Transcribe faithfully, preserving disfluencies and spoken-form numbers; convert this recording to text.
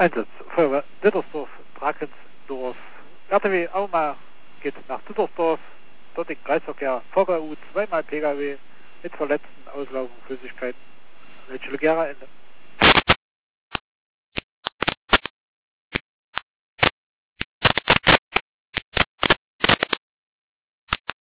Einsatz, Feuerwehr Dittersdorf, Drakensdorf. R T W Auma geht nach Dittersdorf, dort im Kreisverkehr V K U, zweimal P K W mit verletzten Auslaufen Flüssigkeiten. Welche Legera Ende.